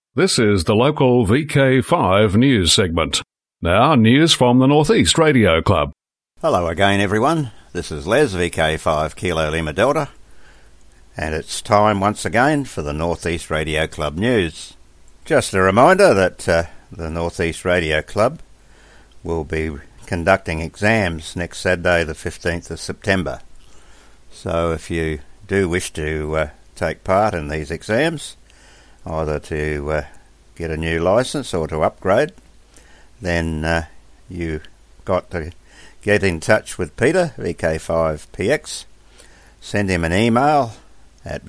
This is the local VK5 news segment. Now, news from the Northeast Radio Club. Hello again, everyone. This is Les, VK5 Kilo Lima Delta, and it's time once again for the Northeast Radio Club news. Just a reminder that the Northeast Radio Club will be conducting exams next Saturday, the 15th of September. So if you do wish to take part in these exams, either to get a new licence or to upgrade, then you got to get in touch with Peter, VK5PX. Send him an email at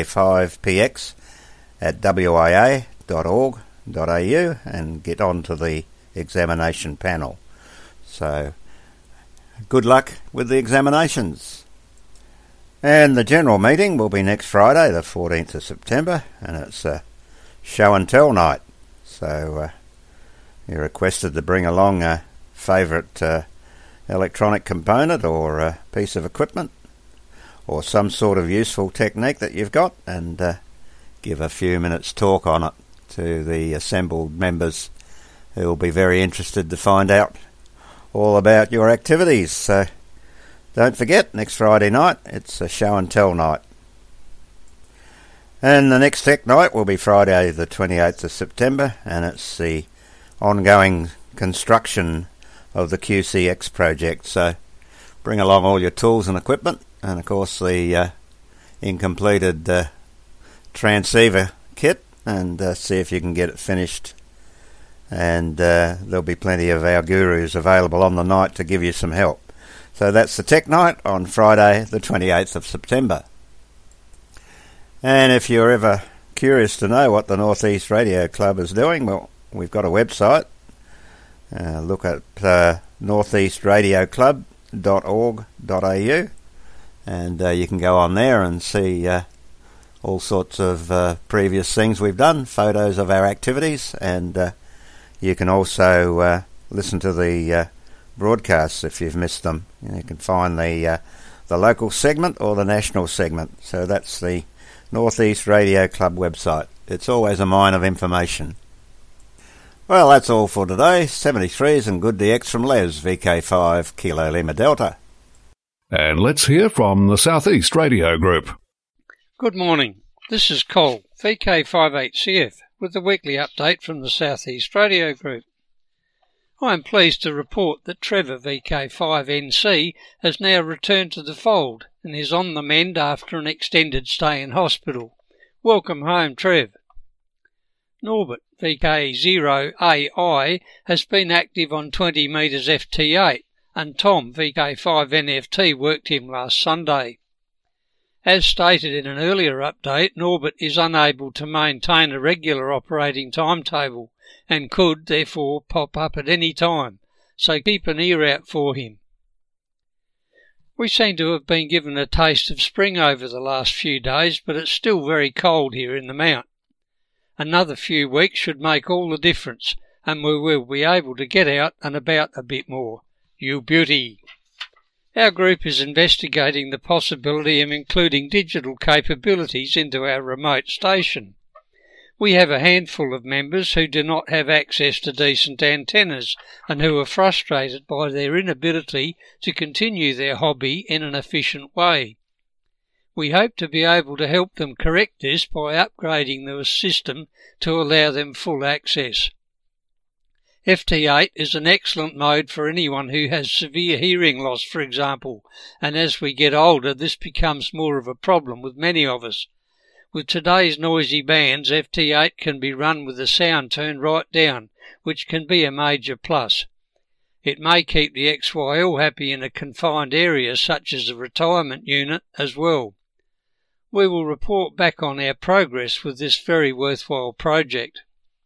vk5px@wia.org.au and get on to the examination panel. So, good luck with the examinations. And the general meeting will be next Friday, the 14th of September, and it's a show and tell night. So you're requested to bring along a favourite electronic component or a piece of equipment or some sort of useful technique that you've got, and give a few minutes talk on it to the assembled members, who will be very interested to find out all about your activities. So don't forget, next Friday night, it's a show and tell night. And the next tech night will be Friday the 28th of September, and it's the ongoing construction of the QCX project. So bring along all your tools and equipment, and of course the incompleted transceiver kit, and see if you can get it finished. And there'll be plenty of our gurus available on the night to give you some help. So that's the Tech Night on Friday the 28th of September. And if you're ever curious to know what the Northeast Radio Club is doing, well, we've got a website. Look at northeastradioclub.org.au, and you can go on there and see all sorts of previous things we've done, photos of our activities, and you can also listen to the broadcasts if you've missed them. You can find the local segment or the national segment. So that's the Northeast Radio Club website. It's always a mine of information. Well, that's all for today. 73s and good DX from Les, VK5 Kilo Lima Delta. And let's hear from the Southeast Radio Group. Good morning. This is Cole, VK58CF, with the weekly update from the Southeast Radio Group. I am pleased to report that Trevor, VK5NC, has now returned to the fold and is on the mend after an extended stay in hospital. Welcome home, Trev. Norbert, VK0AI, has been active on 20 metres FT8, and Tom, VK5NFT, worked him last Sunday. As stated in an earlier update, Norbert is unable to maintain a regular operating timetable and could, therefore, pop up at any time, so keep an ear out for him. We seem to have been given a taste of spring over the last few days, but it's still very cold here in the Mount. Another few weeks should make all the difference, and we will be able to get out and about a bit more. You beauty! Our group is investigating the possibility of including digital capabilities into our remote station. We have a handful of members who do not have access to decent antennas and who are frustrated by their inability to continue their hobby in an efficient way. We hope to be able to help them correct this by upgrading the system to allow them full access. FT8 is an excellent mode for anyone who has severe hearing loss, for example, and as we get older this becomes more of a problem with many of us. With today's noisy bands, FT8 can be run with the sound turned right down, which can be a major plus. It may keep the XYL happy in a confined area such as a retirement unit as well. We will report back on our progress with this very worthwhile project.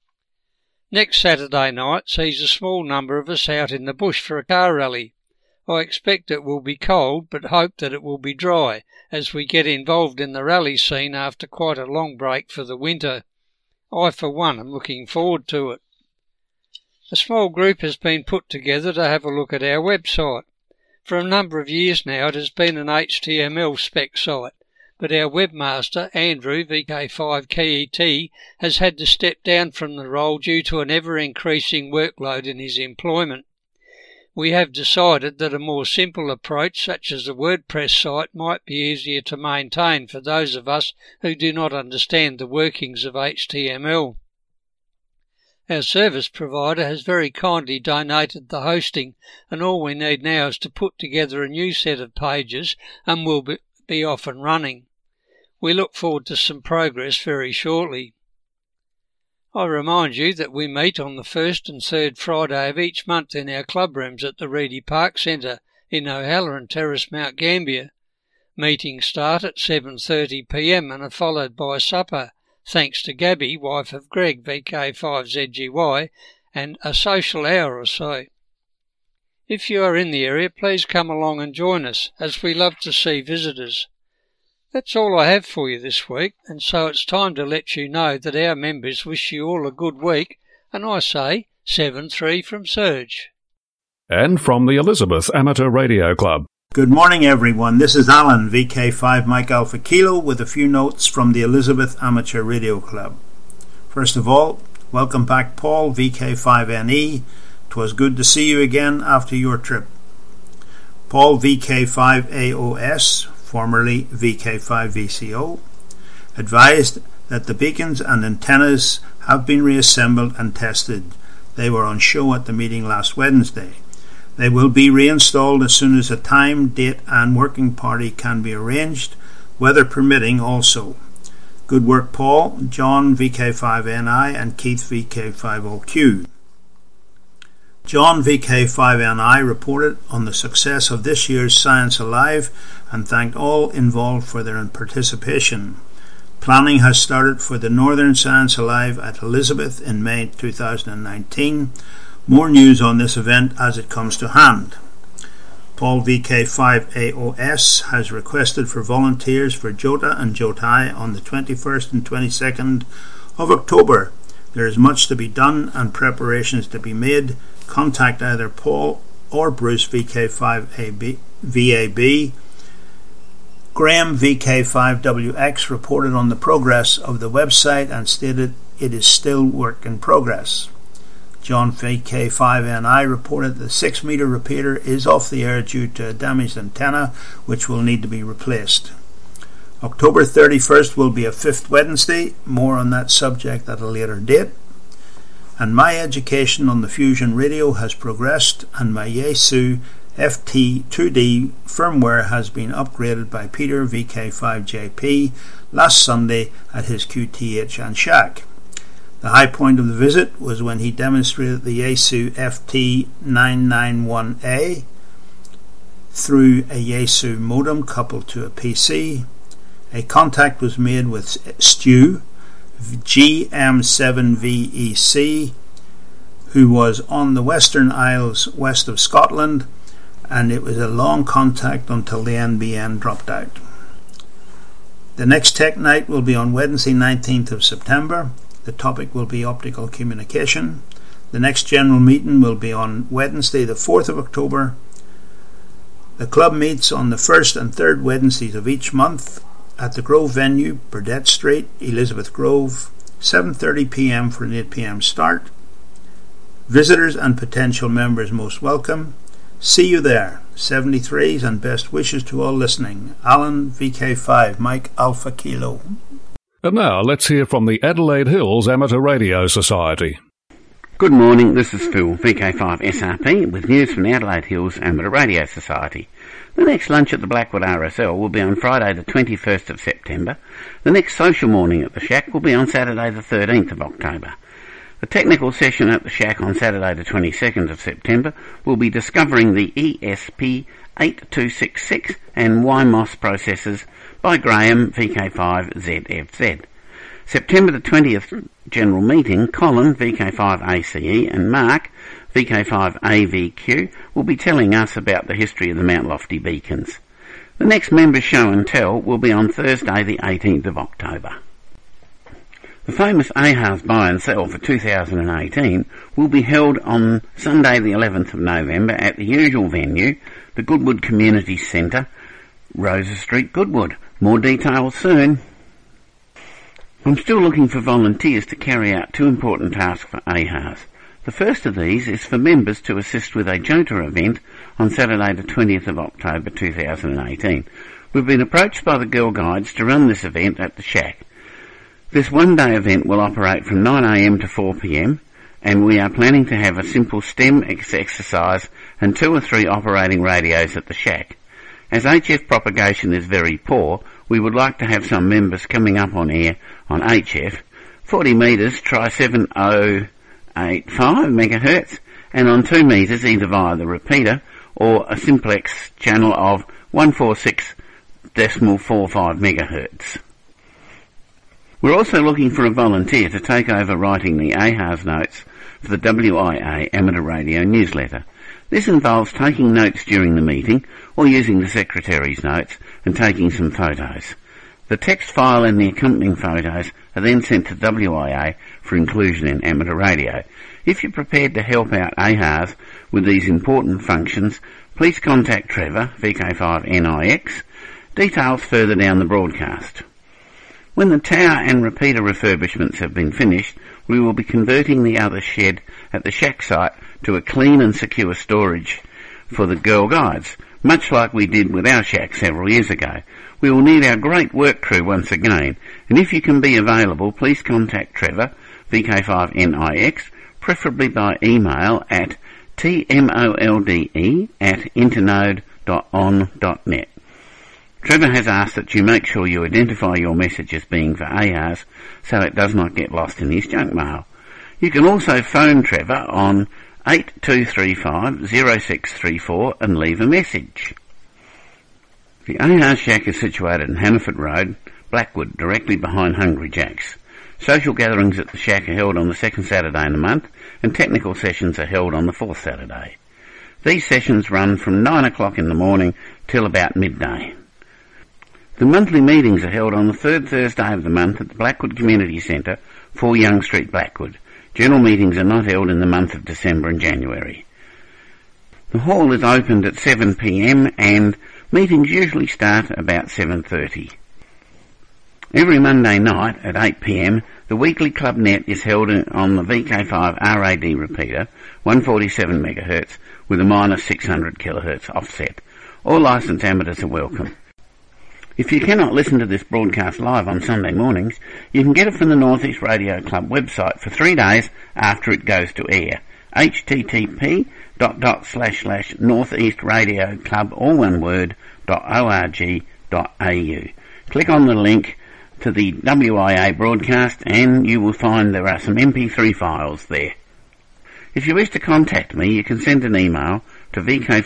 Next Saturday night sees a small number of us out in the bush for a car rally. I expect it will be cold, but hope that it will be dry, as we get involved in the rally scene after quite a long break for the winter. I, for one, am looking forward to it. A small group has been put together to have a look at our website. For a number of years now it has been an HTML spec site, but our webmaster, Andrew, VK5KET, has had to step down from the role due to an ever-increasing workload in his employment. We have decided that a more simple approach, such as a WordPress site, might be easier to maintain for those of us who do not understand the workings of HTML. Our service provider has very kindly donated the hosting, and all we need now is to put together a new set of pages and we'll be off and running. We look forward to some progress very shortly. I remind you that we meet on the first and third Friday of each month in our club rooms at the Reedy Park Centre in O'Halloran Terrace, Mount Gambier. Meetings start at 7:30 p.m. and are followed by supper, thanks to Gabby, wife of Greg, VK5ZGY, and a social hour or so. If you are in the area, please come along and join us, as we love to see visitors. That's all I have for you this week, and so it's time to let you know that our members wish you all a good week, and I say 7-3 from Serge. And from the Elizabeth Amateur Radio Club. Good morning, everyone. This is Alan, VK5 Mike Alpha Kilo, with a few notes from the Elizabeth Amateur Radio Club. First of all, welcome back, Paul, VK5NE. 'Twas good to see you again after your trip. Paul, VK5AOS, formerly VK5VCO, advised that the beacons and antennas have been reassembled and tested. They were on show at the meeting last Wednesday. They will be reinstalled as soon as a time, date and working party can be arranged, weather permitting also. Good work, Paul, John VK5NI and Keith VK5OQ. John VK5NI reported on the success of this year's Science Alive and thanked all involved for their participation. Planning has started for the Northern Science Alive at Elizabeth in May 2019. More news on this event as it comes to hand. Paul VK5AOS has requested for volunteers for Jota and Jotai on the 21st and 22nd of October. There is much to be done and preparations to be made. Contact either Paul or Bruce VK5VAB. Graham VK5WX reported on the progress of the website and stated it is still work in progress. John VK5NI reported the 6-meter repeater is off the air due to a damaged antenna which will need to be replaced. October 31st will be a 5th Wednesday, more on that subject at a later date. And my education on the Fusion radio has progressed and my Yaesu FT2D firmware has been upgraded by Peter VK5JP last Sunday at his QTH and shack. The high point of the visit was when he demonstrated the Yaesu FT991A through a Yaesu modem coupled to a PC. A contact was made with Stu GM7VEC, who was on the Western Isles west of Scotland, and it was a long contact until the NBN dropped out. The next Tech Night will be on Wednesday 19th of September. The topic will be optical communication. The next general meeting will be on Wednesday the 4th of October. The club meets on the first and third Wednesdays of each month at the Grove venue, Burdett Street, Elizabeth Grove, 7:30 p.m. for an 8 p.m. start. Visitors and potential members most welcome. See you there. 73s and best wishes to all listening. Alan, VK5, Mike Alpha Kilo. And now let's hear from the Adelaide Hills Amateur Radio Society. Good morning, this is Phil, VK5SRP, with news from the Adelaide Hills Amateur Radio Society. The next lunch at the Blackwood RSL will be on Friday the 21st of September. The next social morning at the Shack will be on Saturday the 13th of October. The technical session at the Shack on Saturday the 22nd of September will be discovering the ESP8266 and YMOS processors by Graham, VK5ZFZ. September the 20th General Meeting, Colin, VK5ACE, and Mark, VK5AVQ, will be telling us about the history of the Mount Lofty beacons. The next Members Show and Tell will be on Thursday the 18th of October. The famous AHARS Buy and Sell for 2018 will be held on Sunday the 11th of November at the usual venue, the Goodwood Community Centre, Rosa Street, Goodwood. More details soon. I'm still looking for volunteers to carry out two important tasks for AHARS. The first of these is for members to assist with a JOTA event on Saturday the 20th of October 2018. We've been approached by the Girl Guides to run this event at the Shack. This one-day event will operate from 9 a.m. to 4 p.m, and we are planning to have a simple STEM exercise and 2 or 3 operating radios at the Shack. As HF propagation is very poor, we would like to have some members coming up on air on HF, 40 metres, try 7085 megahertz, and on 2 metres either via the repeater or a simplex channel of 146.45 megahertz. We're also looking for a volunteer to take over writing the AHARS notes for the WIA Amateur Radio newsletter. This involves taking notes during the meeting or using the secretary's notes and taking some photos. The text file and the accompanying photos are then sent to WIA for inclusion in amateur radio. If you're prepared to help out AHARS with these important functions, please contact Trevor, VK5NIX, details further down the broadcast. When the tower and repeater refurbishments have been finished, we will be converting the other shed at the Shack site to a clean and secure storage for the Girl Guides, much like we did with our Shack several years ago. We will need our great work crew once again, and if you can be available, please contact Trevor, VK5NIX, preferably by email at tmolde@internode.on.net. Trevor has asked that you make sure you identify your message as being for AHARS so it does not get lost in his junk mail. You can also phone Trevor on 8235-0634 and leave a message. The AHARS Shack is situated in Hannaford Road, Blackwood, directly behind Hungry Jack's. Social gatherings at the Shack are held on the second Saturday in the month, and technical sessions are held on the fourth Saturday. These sessions run from 9 o'clock in the morning till about midday. The monthly meetings are held on the third Thursday of the month at the Blackwood Community Centre, 4 Young Street, Blackwood. General meetings are not held in the month of December and January. The hall is opened at 7 p.m. and meetings usually start about 7:30. Every Monday night at 8 p.m, the weekly Club Net is held on the VK5 RAD repeater, 147 MHz, with a minus 600 kHz offset. All licensed amateurs are welcome. If you cannot listen to this broadcast live on Sunday mornings, you can get it from the North East Radio Club website for 3 days after it goes to air. http://northeastradioclub, all one word, .org.au. Click on the link to the WIA broadcast and you will find there are some MP3 files there. If you wish to contact me, you can send an email to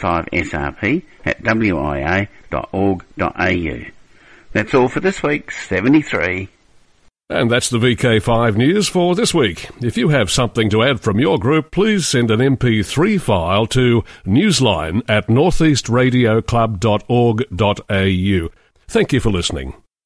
vk5srp@wia.org.au. That's all for this week, 73. And that's the VK5 news for this week. If you have something to add from your group, please send an MP3 file to newsline@northeastradioclub.org.au. Thank you for listening.